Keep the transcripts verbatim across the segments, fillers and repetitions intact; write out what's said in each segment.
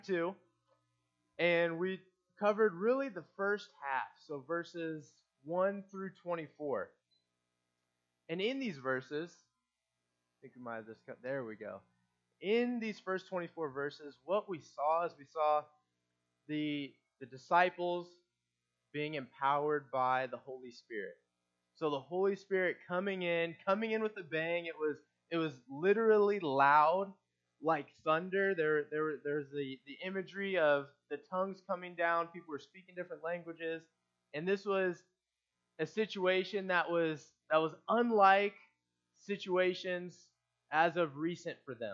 two, and we covered really the first half, so verses one through twenty-four. And in these verses, I think we might have just cut, there we go. In these first twenty-four verses, what we saw is we saw the, the disciples being empowered by the Holy Spirit. So the Holy Spirit coming in, coming in with a bang. It was it was literally loud, like thunder. There there there's the, the imagery of the tongues coming down. People were speaking different languages, and this was a situation that was that was unlike situations as of recent for them.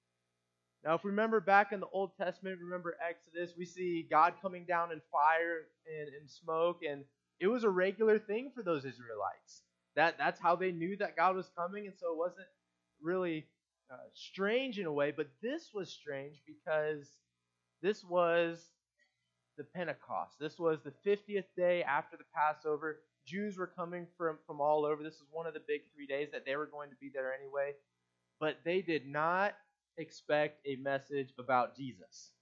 Now, if we remember back in the Old Testament, remember Exodus, we see God coming down in fire and, and smoke, and it was a regular thing for those Israelites. That that's how they knew that God was coming, and so it wasn't really uh, strange in a way. But this was strange because this was the Pentecost. This was the fiftieth day after the Passover. Jews were coming from from all over. This was one of the big three days that they were going to be there anyway. But they did not expect a message about Jesus.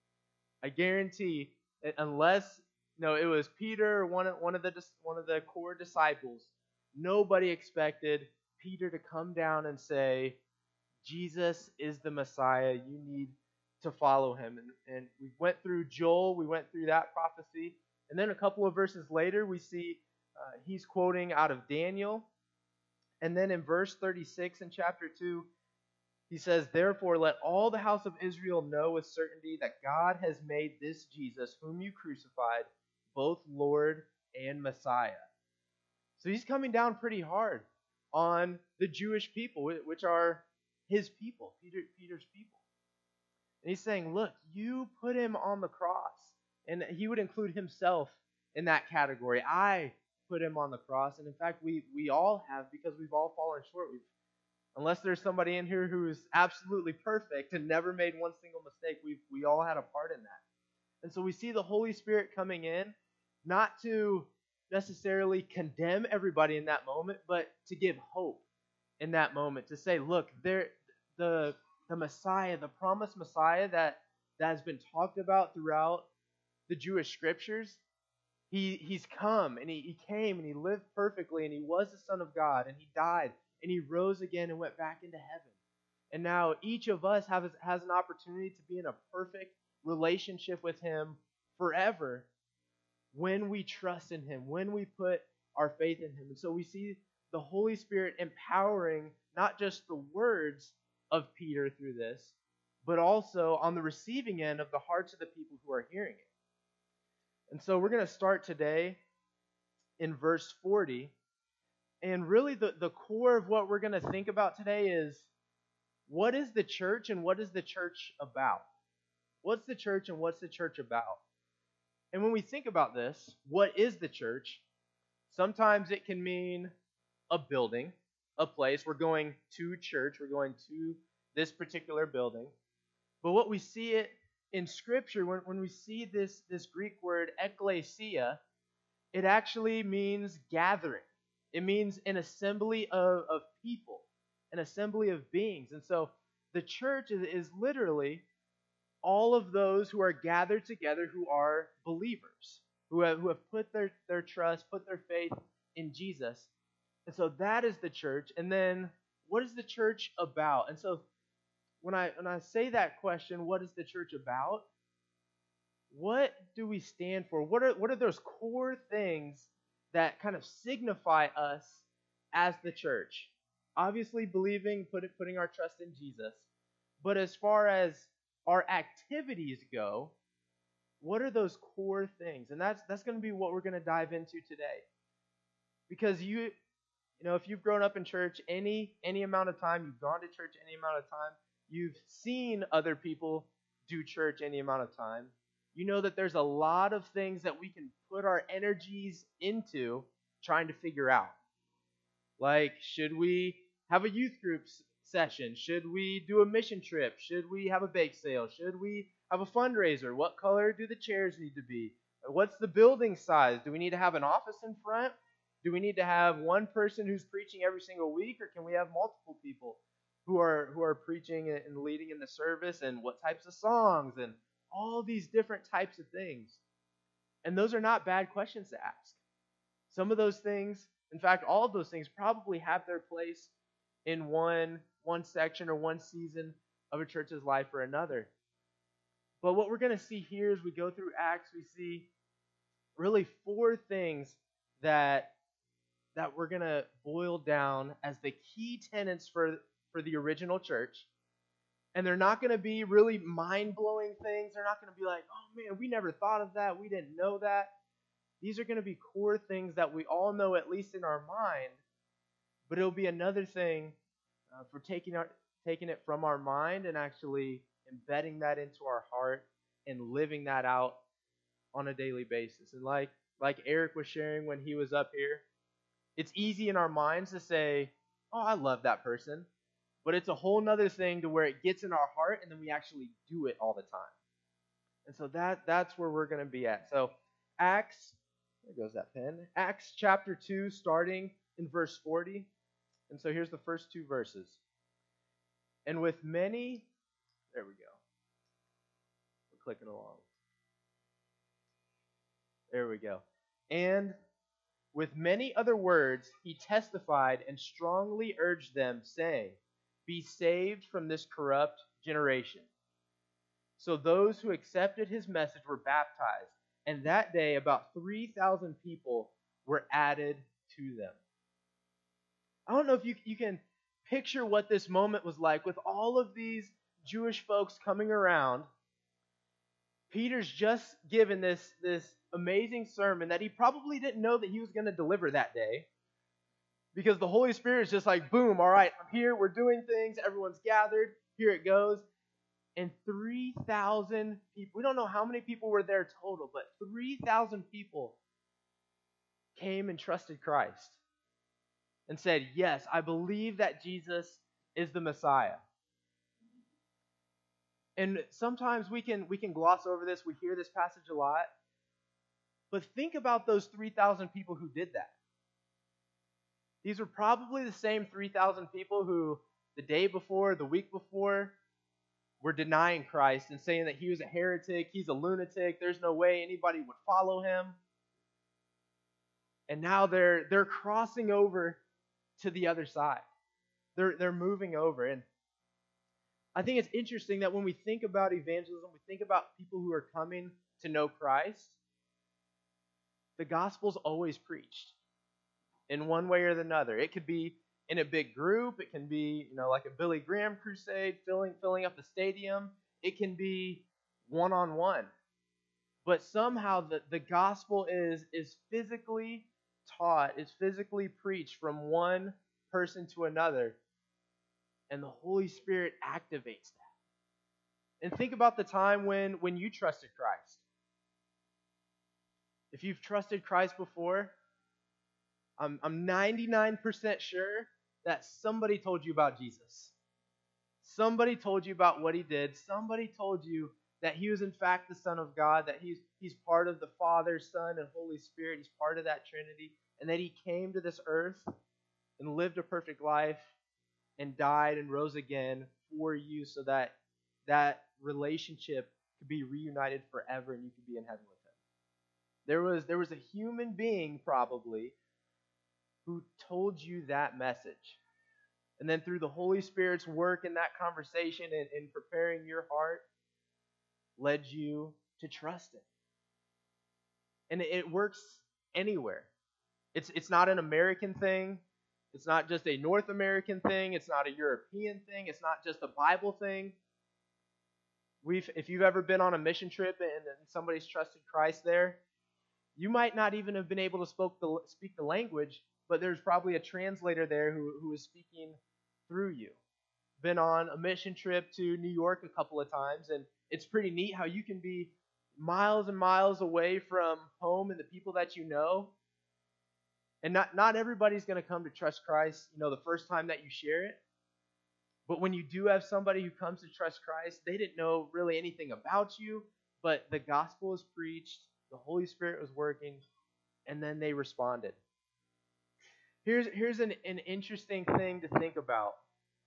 I guarantee, unless no, it was Peter or one of one of the one of the core disciples. Nobody expected Peter to come down and say, "Jesus is the Messiah. You need to follow him." And, and we went through Joel. We went through that prophecy, and then a couple of verses later, we see uh, he's quoting out of Daniel, and then in verse thirty-six in chapter two. He says, "Therefore, let all the house of Israel know with certainty that God has made this Jesus, whom you crucified, both Lord and Messiah." So he's coming down pretty hard on the Jewish people, which are his people, Peter, Peter's people. And he's saying, look, you put him on the cross. And he would include himself in that category. I put him on the cross. And in fact, we, we all have, because we've all fallen short. We've Unless there's somebody in here who is absolutely perfect and never made one single mistake, we we all had a part in that. And so we see the Holy Spirit coming in, not to necessarily condemn everybody in that moment, but to give hope in that moment, to say, look, there the the Messiah, the promised Messiah that, that has been talked about throughout the Jewish scriptures, he he's come, and he, he came, and he lived perfectly, and he was the Son of God, and he died, and he rose again and went back into heaven. And now each of us have, has an opportunity to be in a perfect relationship with him forever when we trust in him, when we put our faith in him. And so we see the Holy Spirit empowering not just the words of Peter through this, but also on the receiving end of the hearts of the people who are hearing it. And so we're going to start today in verse forty. And really the, the core of what we're going to think about today is, what is the church and what is the church about? What's the church and what's the church about? And when we think about this, what is the church? Sometimes it can mean a building, a place. We're going to church. We're going to this particular building. But what we see it in Scripture, when, when we see this, this Greek word ekklesia, it actually means gathering. It means an assembly of, of people, an assembly of beings. And so the church is, is literally all of those who are gathered together who are believers, who have, who have put their, their trust, put their faith in Jesus. And so that is the church. And then what is the church about? And so when I when I say that question, what is the church about? What do we stand for? What are what are those core things that kind of signify us as the church? Obviously, believing, put, putting our trust in Jesus. But as far as our activities go, what are those core things? And that's that's going to be what we're going to dive into today. Because you, you know, if you've grown up in church any any amount of time, you've gone to church any amount of time, you've seen other people do church any amount of time, you know that there's a lot of things that we can put our energies into trying to figure out. Like, should we have a youth group session? Should we do a mission trip? Should we have a bake sale? Should we have a fundraiser? What color do the chairs need to be? What's the building size? Do we need to have an office in front? Do we need to have one person who's preaching every single week, or can we have multiple people who are who are preaching and leading in the service? And what types of songs? And all these different types of things. And those are not bad questions to ask. Some of those things, in fact, all of those things probably have their place in one, one section or one season of a church's life or another. But what we're going to see here as we go through Acts, we see really four things that, that we're going to boil down as the key tenets for, for the original church. And they're not going to be really mind-blowing things. They're not going to be like, oh man, we never thought of that. We didn't know that. These are going to be core things that we all know, at least in our mind. But it'll be another thing uh, for taking our, taking it from our mind and actually embedding that into our heart and living that out on a daily basis. And like, like Eric was sharing when he was up here, it's easy in our minds to say, oh, I love that person. But it's a whole nother thing to where it gets in our heart and then we actually do it all the time. And so that that's where we're going to be at. So Acts, there goes that pen. Acts chapter two, starting in verse forty. And so here's the first two verses. And with many, there we go. We're clicking along. There we go. And with many other words, he testified and strongly urged them, saying, be saved from this corrupt generation. So those who accepted his message were baptized, and that day about three thousand people were added to them. I don't know if you, you can picture what this moment was like with all of these Jewish folks coming around. Peter's just given this, this amazing sermon that he probably didn't know that he was going to deliver that day. Because the Holy Spirit is just like, boom, all right, I'm here, we're doing things, everyone's gathered, here it goes. And three thousand people, we don't know how many people were there total, but three thousand people came and trusted Christ and said, yes, I believe that Jesus is the Messiah. And sometimes we can we can gloss over this, we hear this passage a lot, but think about those three thousand people who did that. These were probably the same three thousand people who the day before, the week before, were denying Christ and saying that he was a heretic, he's a lunatic, there's no way anybody would follow him. And now they're they're crossing over to the other side. They're they're moving over. And I think it's interesting that when we think about evangelism, we think about people who are coming to know Christ, the gospel's always preached. In one way or another. It could be in a big group. It can be, you know, like a Billy Graham crusade, filling filling up the stadium. It can be one-on-one. But somehow the, the gospel is, is physically taught, is physically preached from one person to another. And the Holy Spirit activates that. And think about the time when, when you trusted Christ. If you've trusted Christ before, I'm, I'm ninety-nine percent sure that somebody told you about Jesus. Somebody told you about what he did. Somebody told you that he was in fact the Son of God, that he's, he's part of the Father, Son, and Holy Spirit. He's part of that Trinity. And that he came to this earth and lived a perfect life and died and rose again for you so that that relationship could be reunited forever and you could be in heaven with him. There was, there was a human being probably who told you that message. And then through the Holy Spirit's work in that conversation and in preparing your heart, led you to trust it. And it works anywhere. It's it's not an American thing. It's not just a North American thing. It's not a European thing. It's not just a Bible thing. We've, if you've ever been on a mission trip and, and somebody's trusted Christ there, you might not even have been able to spoke the, speak the language, but there's probably a translator there who, who is speaking through you. Been on a mission trip to New York a couple of times, and it's pretty neat how you can be miles and miles away from home and the people that you know. And not, not everybody's going to come to trust Christ, you know, the first time that you share it. But when you do have somebody who comes to trust Christ, they didn't know really anything about you, but the gospel was preached, the Holy Spirit was working, and then they responded. Here's, here's an, an interesting thing to think about.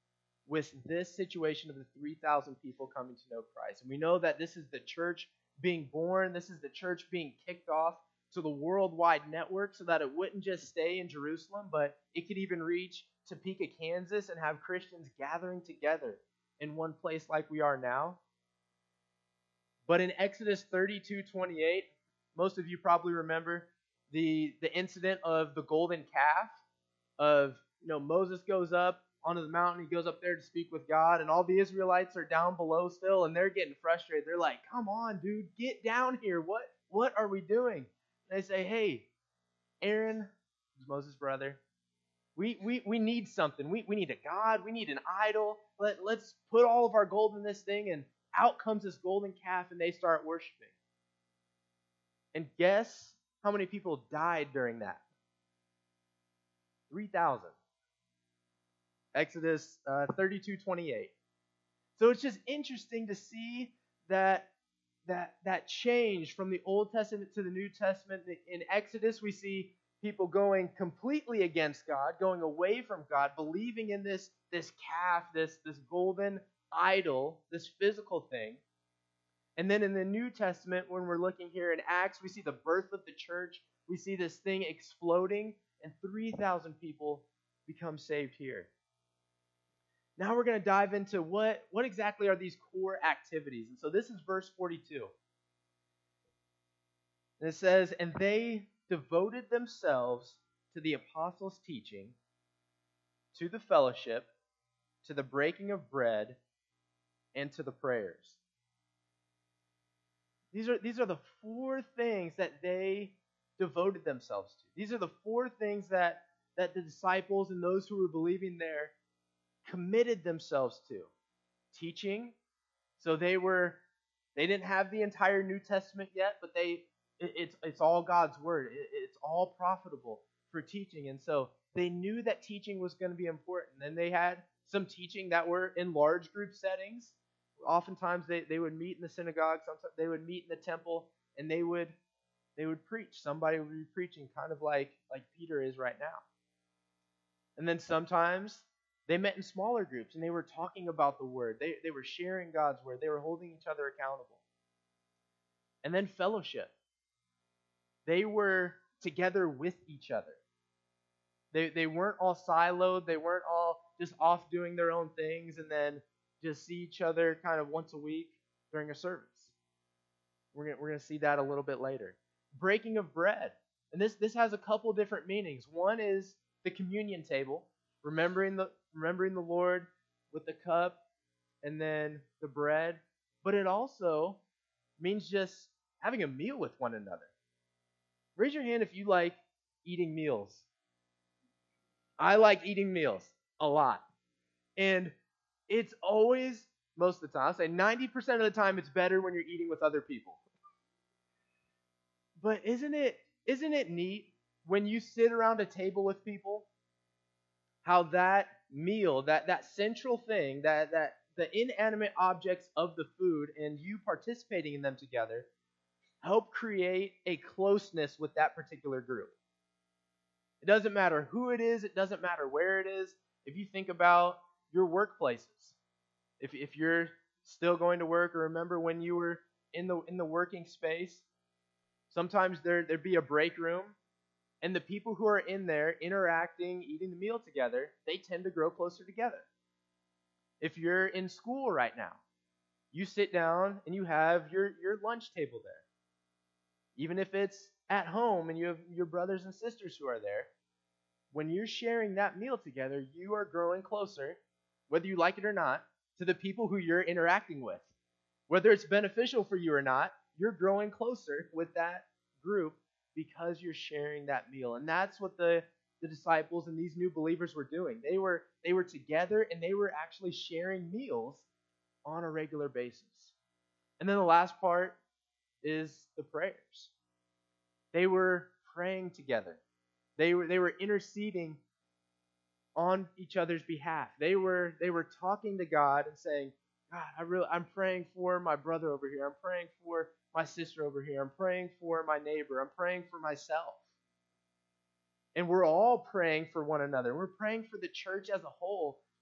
with this situation of the three thousand people coming to know Christ. And we know that this is the church being born. This is the church being kicked off to the worldwide network so that it wouldn't just stay in Jerusalem, but it could even reach Topeka, Kansas, and have Christians gathering together in one place like we are now. But in Exodus thirty-two twenty-eight, most of you probably remember the, the incident of the golden calf, of, you know, Moses goes up onto the mountain, he goes up there to speak with God, and all the Israelites are down below still, and they're getting frustrated. They're like, come on, dude, get down here. What, what are we doing? And they say, hey, Aaron, who's Moses' brother, we, we, we need something. We, we need a god. We need an idol. Let, let's put all of our gold in this thing, and out comes this golden calf, and they start worshiping. And guess how many people died during that? three thousand. Exodus uh, thirty-two twenty-eight. So it's just interesting to see that, that, that change from the Old Testament to the New Testament. In Exodus, we see people going completely against God, going away from God, believing in this, this calf, this, this golden idol, this physical thing. And then in the New Testament, when we're looking here in Acts, we see the birth of the church. We see this thing exploding, and three thousand people become saved here. Now we're going to dive into what, what exactly are these core activities. And so this is verse forty-two. And it says, and they devoted themselves to the apostles' teaching, to the fellowship, to the breaking of bread, and to the prayers. These are, these are the four things that they devoted themselves to. These are the four things that, that the disciples and those who were believing there committed themselves to. Teaching. So they were, they didn't have the entire New Testament yet, but they, it, it's, it's all God's word. It, it's all profitable for teaching. And so they knew that teaching was going to be important. And they had some teaching that were in large group settings. Oftentimes they, they would meet in the synagogue, sometimes they would meet in the temple, and they would they would preach. Somebody would be preaching, kind of like, like Peter is right now. And then sometimes they met in smaller groups and they were talking about the word. They, they were sharing God's word. They were holding each other accountable. And then fellowship. They were together with each other. They, they weren't all siloed. They weren't all just off doing their own things and then just see each other kind of once a week during a service. We're going we're going to see that a little bit later. Breaking of bread. And this, this has a couple different meanings. One is the communion table, remembering the remembering the Lord with the cup and then the bread. But it also means just having a meal with one another. Raise your hand if you like eating meals. I like eating meals a lot. And it's always, most of the time, I'll say ninety percent of the time, it's better when you're eating with other people. But isn't it isn't it neat when you sit around a table with people, how that meal, that, that central thing, that, that the inanimate objects of the food and you participating in them together help create a closeness with that particular group. It doesn't matter who it is, it doesn't matter where it is. If you think about your workplaces, if if you're still going to work, or remember when you were in the in the working space, sometimes there there'd be a break room, and the people who are in there interacting, eating the meal together, they tend to grow closer together. If you're in school right now, you sit down and you have your, your lunch table there. Even if it's at home and you have your brothers and sisters who are there, when you're sharing that meal together, you are growing closer, whether you like it or not, to the people who you're interacting with. Whether it's beneficial for you or not, you're growing closer with that group because you're sharing that meal. And that's what the, the disciples and these new believers were doing. They were, they were together and they were actually sharing meals on a regular basis. And then the last part is the prayers. They were praying together. They were, they were interceding on each other's behalf. They were, they were talking to God and saying, God, I really, I'm praying for my brother over here. I'm praying for my sister over here. I'm praying for my neighbor. I'm praying for myself. And we're all praying for one another. We're praying for the church as a whole,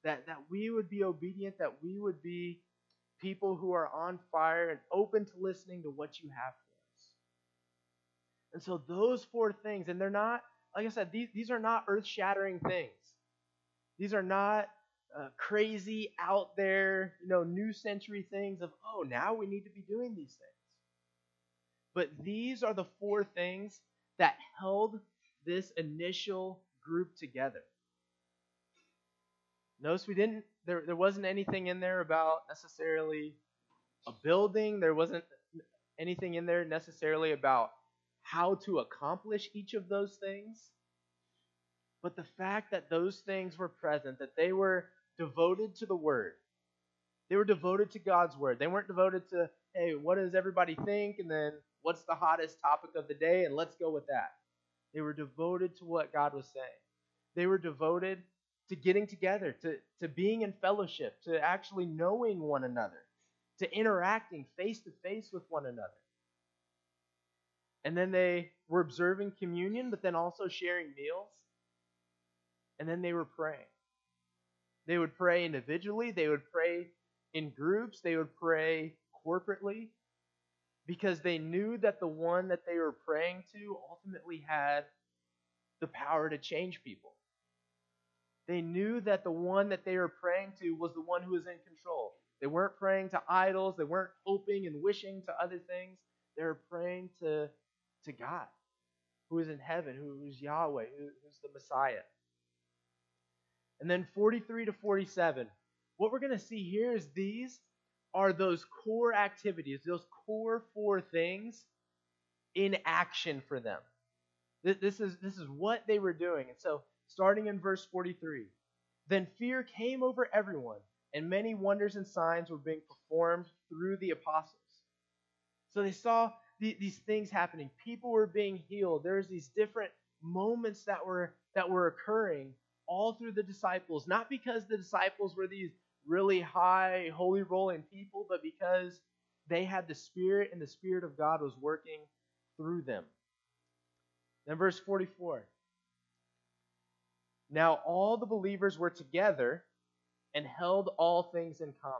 that, that we would be obedient, that we would be people who are on fire and open to listening to what you have for us. And so those four things, and they're not, like I said, these, these are not earth-shattering things. These are not uh, crazy, out there, you know, new century things of, oh, now we need to be doing these things. But these are the four things that held this initial group together. Notice we didn't, there, there wasn't anything in there about necessarily a building. There wasn't anything in there necessarily about how to accomplish each of those things. But the fact that those things were present, that they were devoted to the Word. They were devoted to God's Word. They weren't devoted to, hey, what does everybody think? And then what's the hottest topic of the day? And let's go with that. They were devoted to what God was saying. They were devoted to getting together, to, to being in fellowship, to actually knowing one another, to interacting face to face with one another. And then they were observing communion, but then also sharing meals. And then they were praying. They would pray individually. They would pray in groups. They would pray corporately because they knew that the one that they were praying to ultimately had the power to change people. They knew that the one that they were praying to was the one who was in control. They weren't praying to idols. They weren't hoping and wishing to other things. They were praying to, to God, who is in heaven, who is Yahweh, who, who's the Messiah. And then forty-three to forty-seven, what we're going to see here is these are those core activities, those core four things in action for them. This is, this is what they were doing. And so, starting in verse forty-three, then fear came over everyone, and many wonders and signs were being performed through the apostles. So they saw the, these things happening. People were being healed. There was these different moments that were that were occurring all through the disciples, not because the disciples were these really high, holy rolling people, but because they had the Spirit, and the Spirit of God was working through them. Then verse forty-four. Now all the believers were together and held all things in common.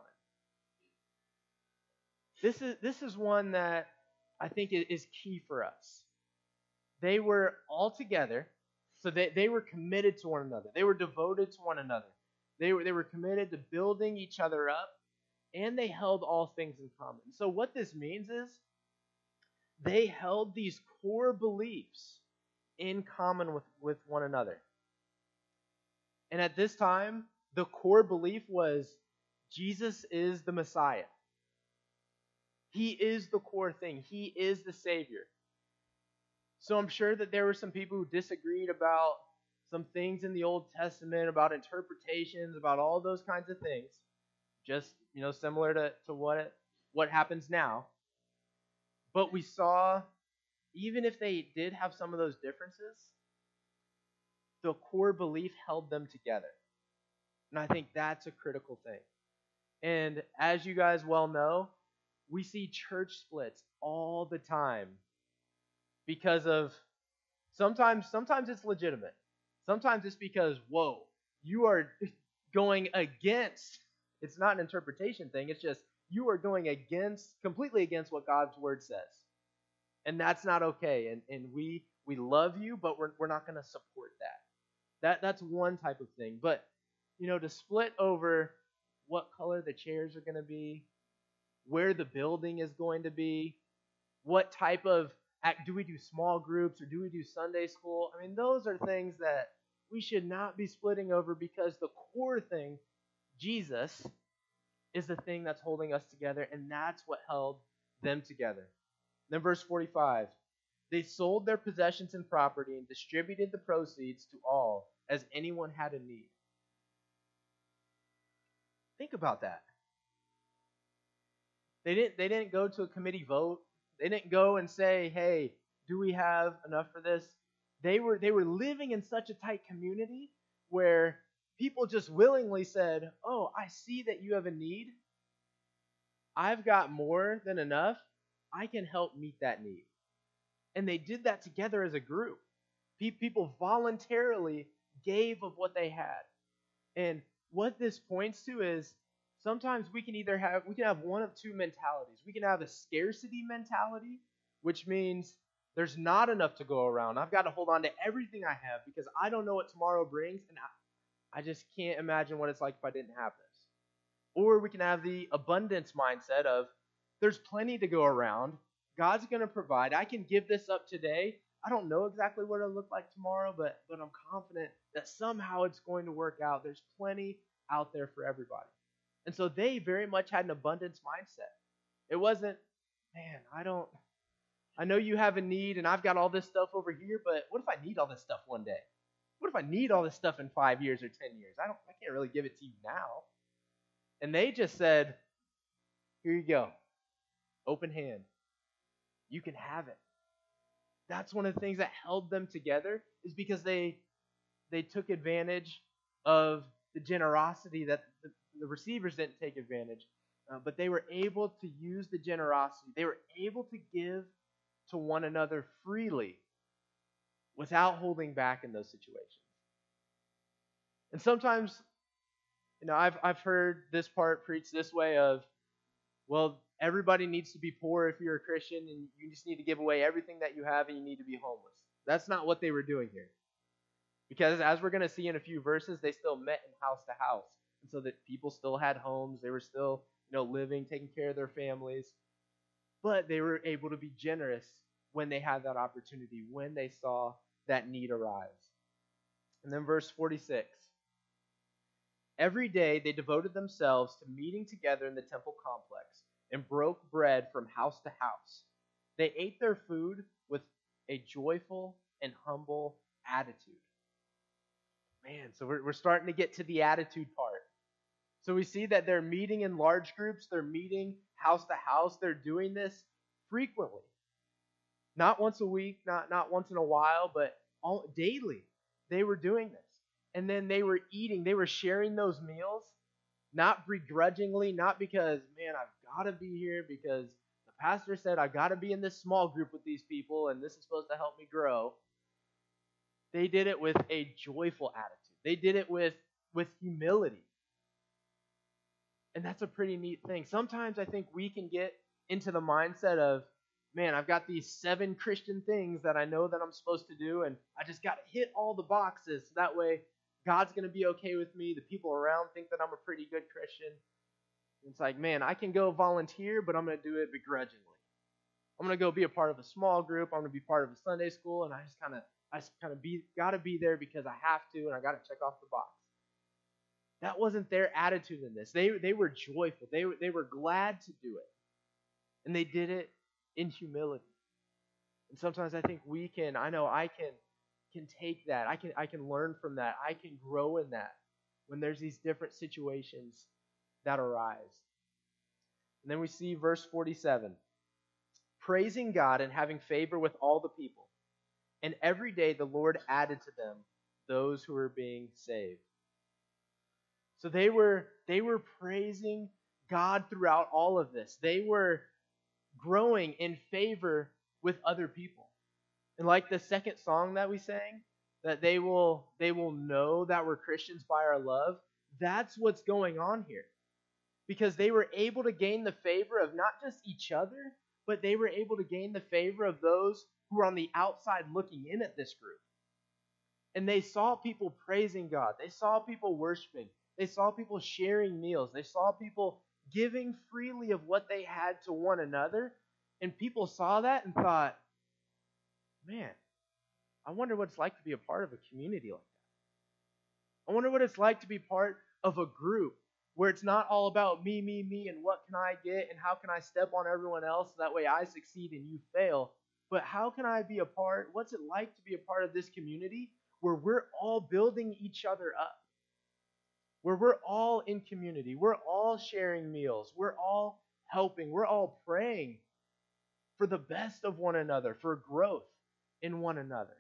This is, this is one that I think is key for us. They were all together, so they, they were committed to one another. They were devoted to one another. They were, they were committed to building each other up, and they held all things in common. So what this means is they held these core beliefs in common with, with one another. And at this time, the core belief was Jesus is the Messiah. He is the core thing. He is the Savior. So I'm sure that there were some people who disagreed about some things in the Old Testament, about interpretations, about all those kinds of things. Just, you know, similar to, to what, what happens now. But we saw, even if they did have some of those differences, the core belief held them together. And I think that's a critical thing. And as you guys well know, we see church splits all the time because of, sometimes sometimes it's legitimate. Sometimes it's because, whoa, you are going against, it's not an interpretation thing, it's just you are going against, completely against what God's word says. And that's not okay. And and we we love you, but we're we're not going to support that. That that's one type of thing. But you know, to split over what color the chairs are going to be, where the building is going to be, what type of act, do we do small groups or do we do Sunday school? I mean, those are things that we should not be splitting over, because the core thing, Jesus, is the thing that's holding us together, and that's what held them together. Then verse forty-five, they sold their possessions and property and distributed the proceeds to all as anyone had a need. Think about that. They didn't, they didn't go to a committee vote. They didn't go and say, hey, do we have enough for this? They were, they were living in such a tight community where people just willingly said, oh, I see that you have a need. I've got more than enough. I can help meet that need. And they did that together as a group. People voluntarily gave of what they had. And what this points to is sometimes we can either have we can have one of two mentalities. We can have a scarcity mentality, which means there's not enough to go around. I've got to hold on to everything I have because I don't know what tomorrow brings, and I, I just can't imagine what it's like if I didn't have this. Or we can have the abundance mindset of there's plenty to go around. God's going to provide. I can give this up today. I don't know exactly what it'll look like tomorrow, but but I'm confident that somehow it's going to work out. There's plenty out there for everybody. And so they very much had an abundance mindset. It wasn't, man, I don't, I know you have a need and I've got all this stuff over here, but what if I need all this stuff one day? What if I need all this stuff in five years or ten years? I don't, I can't really give it to you now. And they just said, here you go, open hand. You can have it. That's one of the things that held them together is because they they took advantage of the generosity that the, the receivers didn't take advantage, uh, but they were able to use the generosity. They were able to give to one another freely without holding back in those situations. And sometimes, you know, I've I've heard this part preached this way of, well, everybody needs to be poor if you're a Christian, and you just need to give away everything that you have, and you need to be homeless. That's not what they were doing here. Because as we're going to see in a few verses, they still met in house to house. And so that people still had homes. They were still, you know, living, taking care of their families. But they were able to be generous when they had that opportunity, when they saw that need arise. And then verse forty-six. Every day they devoted themselves to meeting together in the temple complex and broke bread from house to house. They ate their food with a joyful and humble attitude. Man, so we're, we're starting to get to the attitude part. So we see that they're meeting in large groups. They're meeting house to house. They're doing this frequently. Not once a week, not, not once in a while, but all, daily. They were doing this. And then they were eating. They were sharing those meals, not begrudgingly, not because, man, I've got to be here because the pastor said I've got to be in this small group with these people and this is supposed to help me grow. They did it with a joyful attitude. They did it with, with humility. And that's a pretty neat thing. Sometimes I think we can get into the mindset of, man, I've got these seven Christian things that I know that I'm supposed to do, and I just got to hit all the boxes so that way God's going to be okay with me. The people around think that I'm a pretty good Christian. It's like, man, I can go volunteer, but I'm going to do it begrudgingly. I'm going to go be a part of a small group. I'm going to be part of a Sunday school, and I just kind of, I just kind of be, got to be there because I have to, and I got to check off the box. That wasn't their attitude in this. They they were joyful. They they were glad to do it, and they did it in humility. And sometimes I think we can. I know I can. can take that. I can I can learn from that. I can grow in that when there's these different situations that arise. And then we see verse forty-seven. Praising God and having favor with all the people. And every day the Lord added to them those who were being saved. So they were they were praising God throughout all of this. They were growing in favor with other people. And like the second song that we sang, that they will they will know that we're Christians by our love, that's what's going on here. Because they were able to gain the favor of not just each other, but they were able to gain the favor of those who were on the outside looking in at this group. And they saw people praising God. They saw people worshiping. They saw people sharing meals. They saw people giving freely of what they had to one another. And people saw that and thought, man, I wonder what it's like to be a part of a community like that. I wonder what it's like to be part of a group where it's not all about me, me, me, and what can I get and how can I step on everyone else so that way I succeed and you fail. But how can I be a part, what's it like to be a part of this community where we're all building each other up? Where we're all in community, we're all sharing meals, we're all helping, we're all praying for the best of one another, for growth in one another.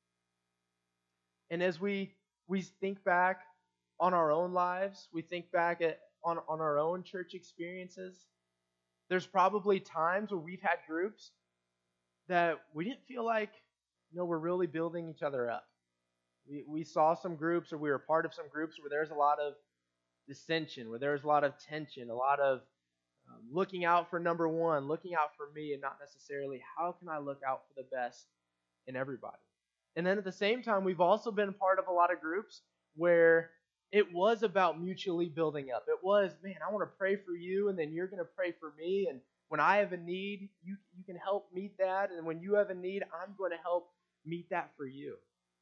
And as we we think back on our own lives, we think back at on, on our own church experiences, there's probably times where we've had groups that we didn't feel like, you know, we're really building each other up. We we saw some groups, or we were part of some groups where there's a lot of dissension, where there was a lot of tension, a lot of um, looking out for number one, looking out for me, and not necessarily how can I look out for the best in everybody. And then at the same time, we've also been part of a lot of groups where it was about mutually building up. It was, man, I want to pray for you, and then you're going to pray for me. And when I have a need, you, you can help meet that. And when you have a need, I'm going to help meet that for you.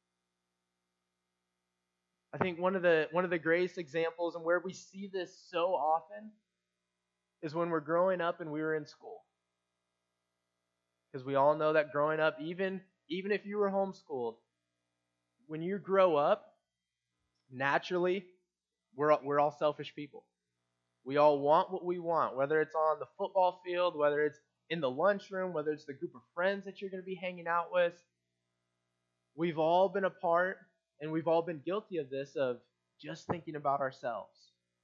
I think one of the one of the greatest examples and where we see this so often is when we're growing up and we were in school. Because we all know that growing up, even, even if you were homeschooled, when you grow up, naturally, we're, we're all selfish people. We all want what we want, whether it's on the football field, whether it's in the lunchroom, whether it's the group of friends that you're going to be hanging out with. We've all been a part, and we've all been guilty of this, of just thinking about ourselves.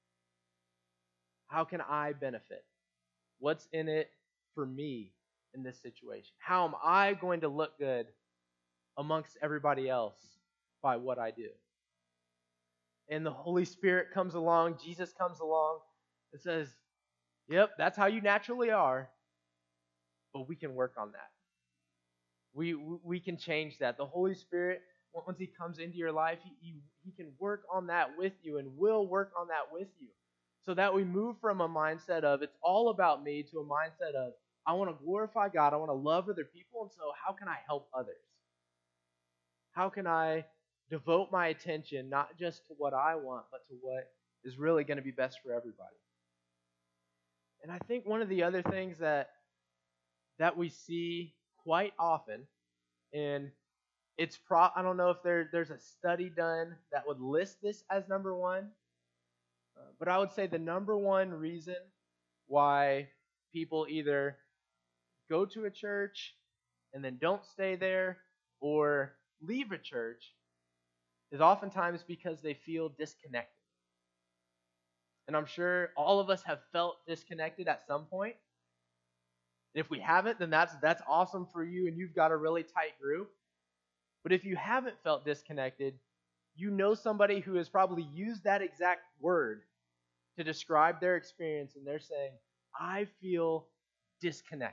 How can I benefit? What's in it for me in this situation? How am I going to look good amongst everybody else by what I do? And the Holy Spirit comes along, Jesus comes along, and says, yep, that's how you naturally are, but we can work on that. We we can change that. The Holy Spirit, once He comes into your life, he, he, he can work on that with you and will work on that with you. So that we move from a mindset of it's all about me to a mindset of I want to glorify God, I want to love other people, and so how can I help others? How can I devote my attention not just to what I want, but to what is really going to be best for everybody? And I think one of the other things that that we see quite often, and it's pro I don't know if there there's a study done that would list this as number one, uh, but I would say the number one reason why people either go to a church and then don't stay there or leave a church is oftentimes because they feel disconnected. And I'm sure all of us have felt disconnected at some point. And if we haven't, then that's that's awesome for you and you've got a really tight group. But if you haven't felt disconnected, you know somebody who has probably used that exact word to describe their experience, and they're saying, I feel disconnected.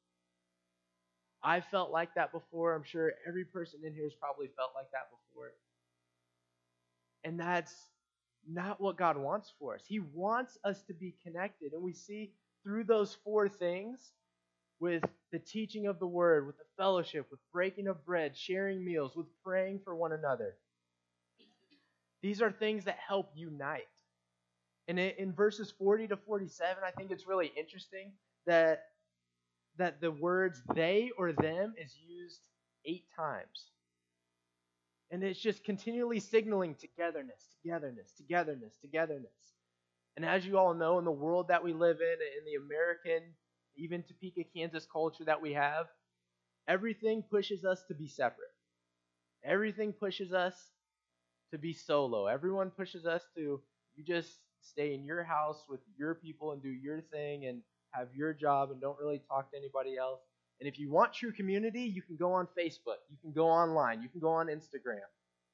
I felt like that before. I'm sure every person in here has probably felt like that before. And that's not what God wants for us. He wants us to be connected. And we see through those four things, with the teaching of the word, with the fellowship, with breaking of bread, sharing meals, with praying for one another. These are things that help unite. And in verses forty to forty-seven, I think it's really interesting that, that the words they or them is used eight times. And it's just continually signaling togetherness, togetherness, togetherness, togetherness. And as you all know, in the world that we live in, in the American, even Topeka, Kansas culture that we have, everything pushes us to be separate. Everything pushes us to be solo. Everyone pushes us to, you just stay in your house with your people and do your thing and have your job and don't really talk to anybody else. And if you want true community, you can go on Facebook. You can go online. You can go on Instagram.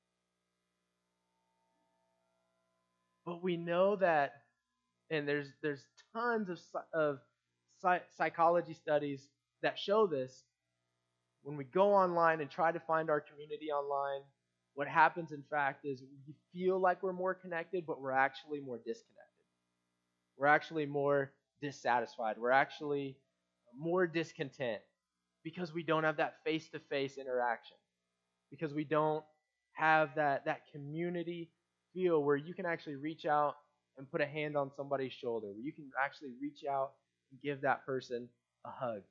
But we know that, and there's there's tons of of psychology studies that show this. When we go online and try to find our community online, what happens, in fact, is we feel like we're more connected, but we're actually more disconnected. We're actually more dissatisfied. We're actually more discontent because we don't have that face-to-face interaction, because we don't have that, that community feel where you can actually reach out and put a hand on somebody's shoulder, where you can actually reach out and give that person a hug.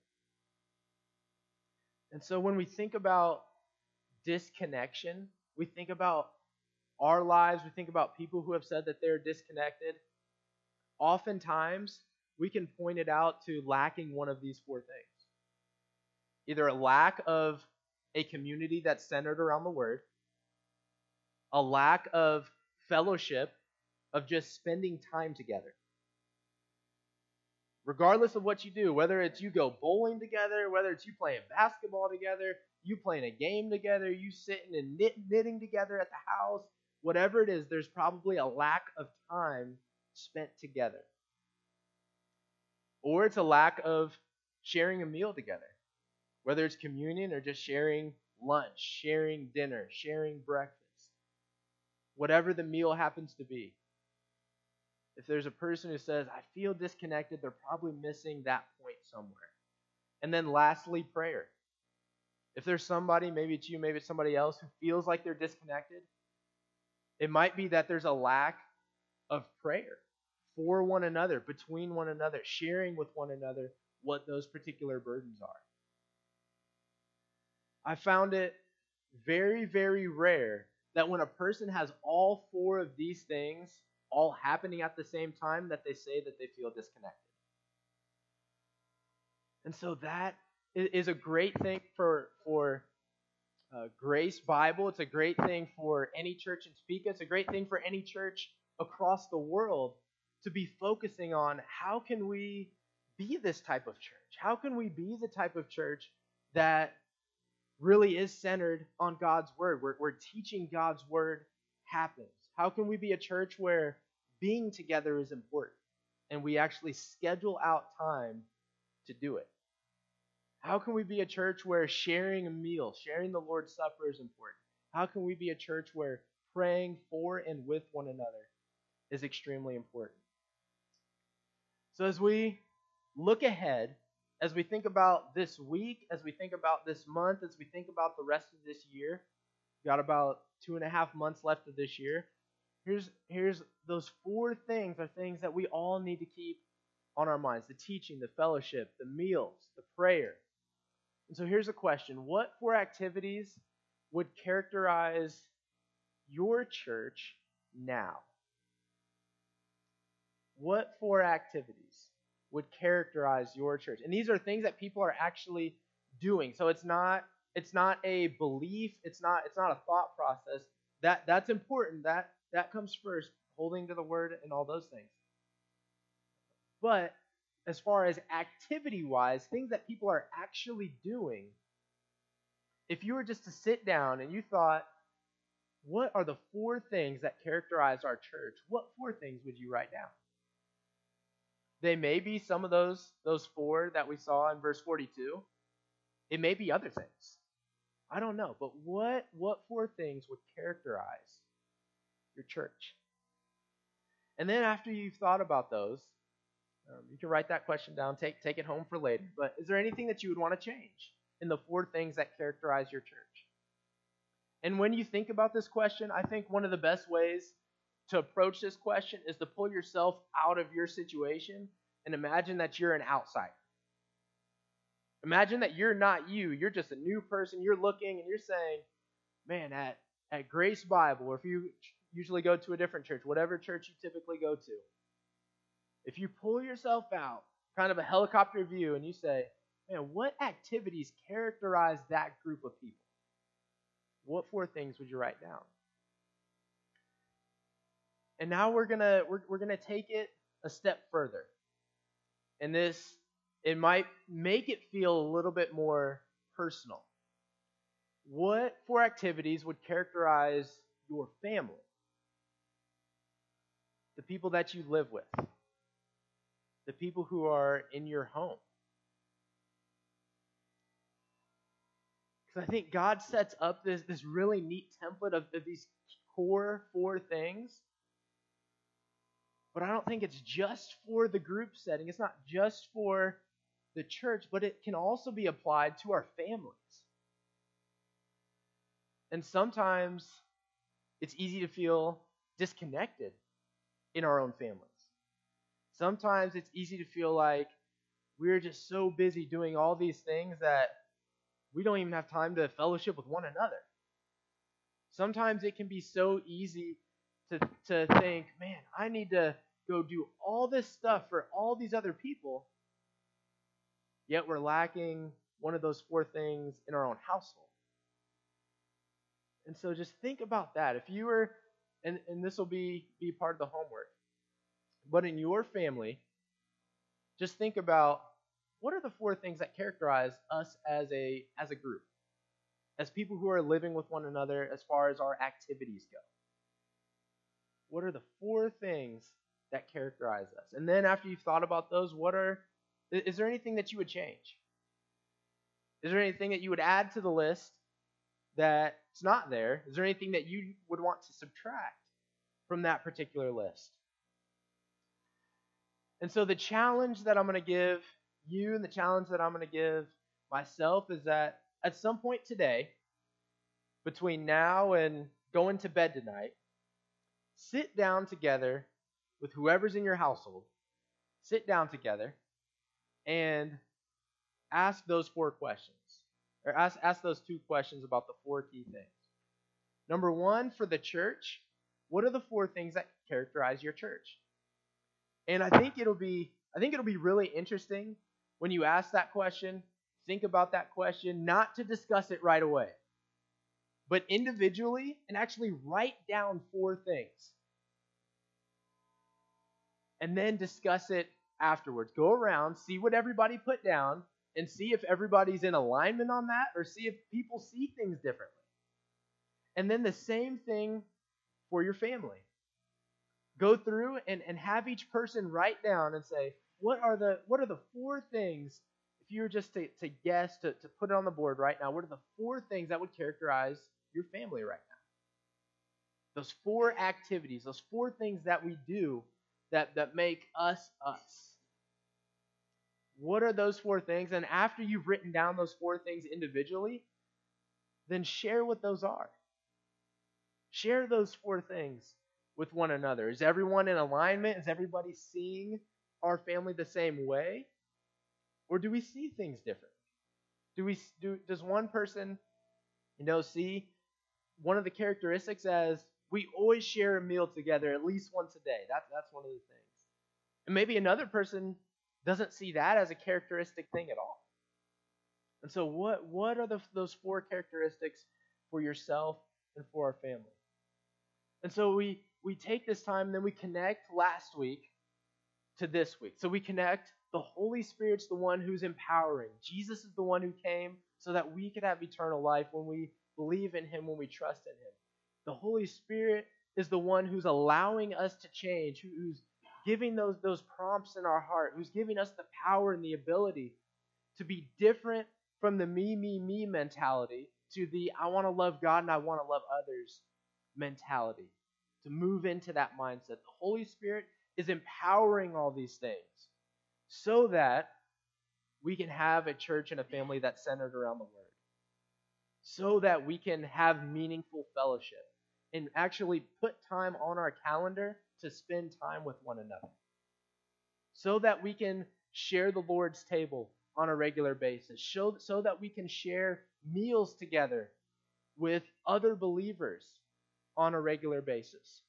And so when we think about disconnection, we think about our lives, we think about people who have said that they're disconnected. Oftentimes, we can point it out to lacking one of these four things. Either a lack of a community that's centered around the Word, a lack of fellowship, of just spending time together. Regardless of what you do, whether it's you go bowling together, whether it's you playing basketball together, you playing a game together, you sitting and knit, knitting together at the house, whatever it is, there's probably a lack of time spent together. Or it's a lack of sharing a meal together, whether it's communion or just sharing lunch, sharing dinner, sharing breakfast, whatever the meal happens to be. If there's a person who says, I feel disconnected, they're probably missing that point somewhere. And then lastly, prayer. If there's somebody, maybe it's you, maybe it's somebody else, who feels like they're disconnected, it might be that there's a lack of prayer for one another, between one another, sharing with one another what those particular burdens are. I found it very, very rare that when a person has all four of these things all happening at the same time, that they say that they feel disconnected. And so that is a great thing for, for uh, Grace Bible. It's a great thing for any church in Topeka. It's a great thing for any church across the world to be focusing on how can we be this type of church? How can we be the type of church that really is centered on God's Word, where, where teaching God's Word happens? How can we be a church where being together is important and we actually schedule out time to do it? How can we be a church where sharing a meal, sharing the Lord's Supper is important? How can we be a church where praying for and with one another is extremely important? So as we look ahead, as we think about this week, as we think about this month, as we think about the rest of this year, we've got about two and a half months left of this year. Here's, here's those four things are things that we all need to keep on our minds: the teaching, the fellowship, the meals, the prayer. And so here's a question. What four activities would characterize your church now? What four activities would characterize your church? And these are things that people are actually doing. So it's not it's not a belief, it's not it's not a thought process. That that's important. That that comes first, holding to the word and all those things. But as far as activity-wise, things that people are actually doing, if you were just to sit down and you thought, what are the four things that characterize our church? What four things would you write down? They may be some of those, those four that we saw in verse forty-two. It may be other things. I don't know. But what, what four things would characterize your church? And then after you've thought about those, um, you can write that question down, take, take it home for later. But is there anything that you would want to change in the four things that characterize your church? And when you think about this question, I think one of the best ways to approach this question is to pull yourself out of your situation and imagine that you're an outsider. Imagine that you're not you. You're just a new person. You're looking and you're saying, man, at, at Grace Bible, or if you usually go to a different church, whatever church you typically go to, if you pull yourself out, kind of a helicopter view, and you say, man, what activities characterize that group of people? What four things would you write down? And now we're gonna we're we're gonna take it a step further. And this, it might make it feel a little bit more personal. What four activities would characterize your family? The people that you live with. The people who are in your home. Because I think God sets up this, this really neat template of, of these core four things. But I don't think it's just for the group setting. It's not just for the church, but it can also be applied to our families. And sometimes it's easy to feel disconnected in our own families. Sometimes it's easy to feel like we're just so busy doing all these things that we don't even have time to fellowship with one another. Sometimes it can be so easy to, to think, man, I need to go do all this stuff for all these other people, yet we're lacking one of those four things in our own household. And so just think about that. If you were, and, and this will be, be part of the homework, but in your family, just think about what are the four things that characterize us as a, as a group, as people who are living with one another as far as our activities go. What are the four things that characterize us? And then after you've thought about those, what are is there anything that you would change? Is there anything that you would add to the list that's not there? Is there anything that you would want to subtract from that particular list? And so the challenge that I'm going to give you and the challenge that I'm going to give myself is that at some point today, between now and going to bed tonight, sit down together with whoever's in your household, sit down together and ask those four questions. Or ask, ask those two questions about the four key things. Number one, for the church, what are the four things that characterize your church? And I think it'll be I think it'll be really interesting when you ask that question, think about that question, not to discuss it right away, but individually and actually write down four things. And then discuss it afterwards. Go around, see what everybody put down, and see if everybody's in alignment on that, or see if people see things differently. And then the same thing for your family. Go through and, and have each person write down and say, what are the what are the four things, if you were just to, to guess, to, to put it on the board right now, what are the four things that would characterize your family right now? Those four activities, those four things that we do that, that make us us. What are those four things? And after you've written down those four things individually, then share what those are. Share those four things with one another. Is everyone in alignment? Is everybody seeing our family the same way? Or do we see things different? Do we do does one person, you know, see one of the characteristics as we always share a meal together at least once a day? That's that's one of the things. And maybe another person doesn't see that as a characteristic thing at all. And so what, what are the, those four characteristics for yourself and for our family? And so we, we take this time and then we connect last week to this week. So we connect the Holy Spirit's the one who's empowering. Jesus is the one who came so that we could have eternal life when we believe in Him, when we trust in Him. The Holy Spirit is the one who's allowing us to change, who's giving those, those prompts in our heart, who's giving us the power and the ability to be different from the me, me, me mentality to the I want to love God and I want to love others mentality, to move into that mindset. The Holy Spirit is empowering all these things so that we can have a church and a family that's centered around the Word, so that we can have meaningful fellowship and actually put time on our calendar to spend time with one another, so that we can share the Lord's table on a regular basis, so, so that we can share meals together with other believers on a regular basis,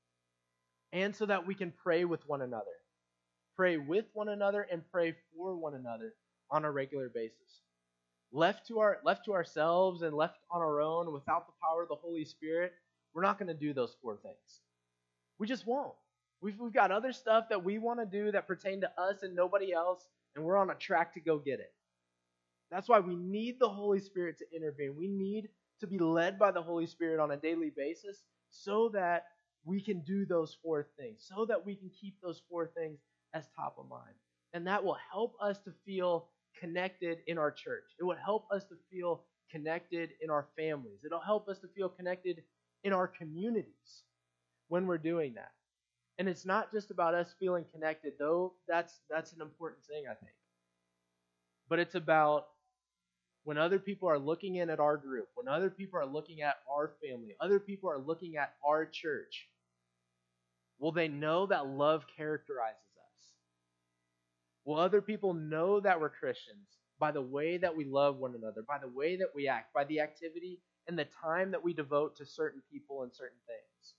and so that we can pray with one another, pray with one another and pray for one another on a regular basis. Left to our left to ourselves and left on our own without the power of the Holy Spirit, we're not going to do those four things. We just won't. We've, we've got other stuff that we want to do that pertain to us and nobody else, and we're on a track to go get it. That's why we need the Holy Spirit to intervene. We need to be led by the Holy Spirit on a daily basis so that we can do those four things, so that we can keep those four things as top of mind. And that will help us to feel connected in our church. It will help us to feel connected in our families. It'll help us to feel connected in our communities when we're doing that. And it's not just about us feeling connected, though that's that's an important thing, I think. But it's about when other people are looking in at our group, when other people are looking at our family, other people are looking at our church, will they know that love characterizes us? Will other people know that we're Christians by the way that we love one another, by the way that we act, by the activity and the time that we devote to certain people and certain things?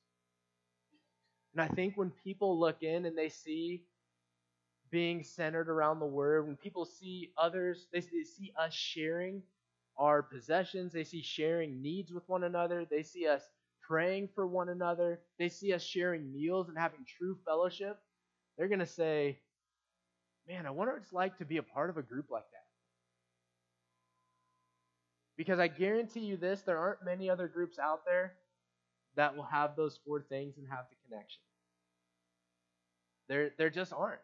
And I think when people look in and they see being centered around the Word, when people see others, they see us sharing our possessions, they see sharing needs with one another, they see us praying for one another, they see us sharing meals and having true fellowship, they're going to say, man, I wonder what it's like to be a part of a group like that. Because I guarantee you this, there aren't many other groups out there that will have those four things and have the connection. There, there just aren't.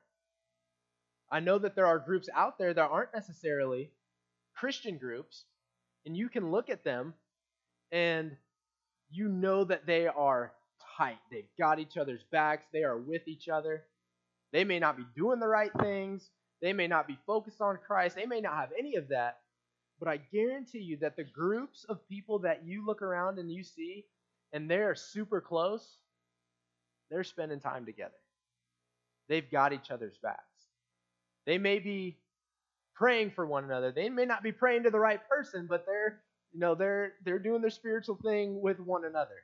I know that there are groups out there that aren't necessarily Christian groups, and you can look at them and you know that they are tight. They've got each other's backs. They are with each other. They may not be doing the right things. They may not be focused on Christ. They may not have any of that. But I guarantee you that the groups of people that you look around and you see, and they're super close, they're spending time together. They've got each other's backs. They may be praying for one another. They may not be praying to the right person, but they're, you know, they're they're doing their spiritual thing with one another.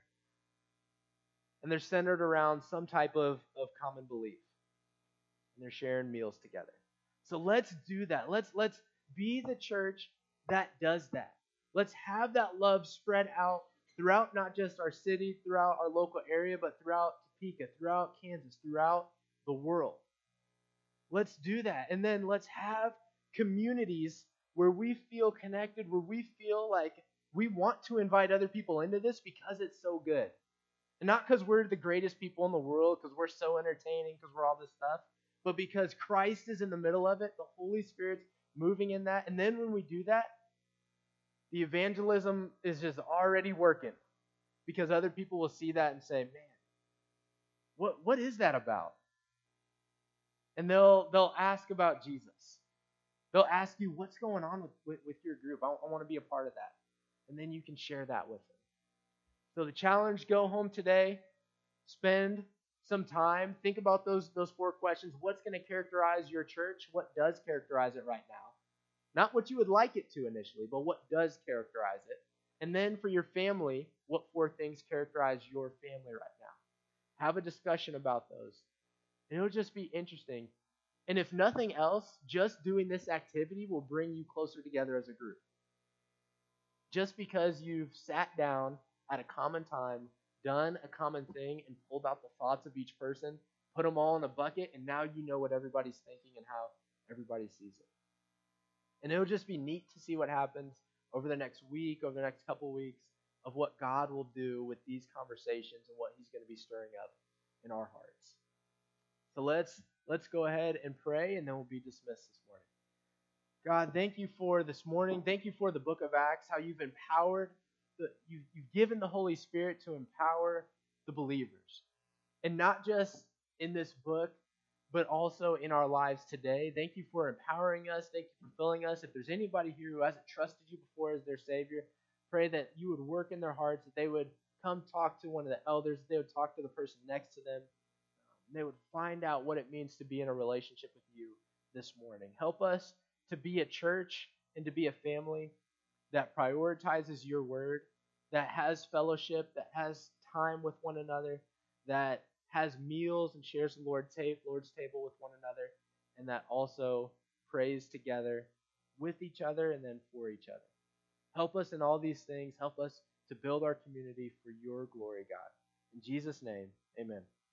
And they're centered around some type of, of common belief. And they're sharing meals together. So let's do that. Let's let's be the church that does that. Let's have that love spread out throughout not just our city, throughout our local area, but throughout Topeka, throughout Kansas, throughout the world. Let's do that. And then let's have communities where we feel connected, where we feel like we want to invite other people into this because it's so good. And not because we're the greatest people in the world, because we're so entertaining, because we're all this stuff, but because Christ is in the middle of it, the Holy Spirit's moving in that. And then when we do that, the evangelism is just already working, because other people will see that and say, man, what what is that about? And they'll they'll ask about Jesus. They'll ask you, what's going on with, with, with your group? I, I want to be a part of that. And then you can share that with them. So the challenge, go home today, spend some time, think about those, those four questions. What's going to characterize your church? What does characterize it right now? Not what you would like it to initially, but what does characterize it? And then for your family, what four things characterize your family right now? Have a discussion about those. And it'll just be interesting. And if nothing else, just doing this activity will bring you closer together as a group. Just because you've sat down at a common time, done a common thing, and pulled out the thoughts of each person, put them all in a bucket, and now you know what everybody's thinking and how everybody sees it. And it'll just be neat to see what happens over the next week, over the next couple weeks, of what God will do with these conversations and what He's going to be stirring up in our hearts. So let's let's go ahead and pray, and then we'll be dismissed this morning. God, thank you for this morning. Thank you for the book of Acts, how you've empowered, the, you've, you've given the Holy Spirit to empower the believers. And not just in this book, but also in our lives today. Thank you for empowering us. Thank you for filling us. If there's anybody here who hasn't trusted you before as their Savior, pray that you would work in their hearts, that they would come talk to one of the elders, that they would talk to the person next to them, and they would find out what it means to be in a relationship with you this morning. Help us to be a church and to be a family that prioritizes your word, that has fellowship, that has time with one another, that has meals and shares the Lord's table with one another, and that also prays together with each other and then for each other. Help us in all these things. Help us to build our community for your glory, God. In Jesus' name, amen.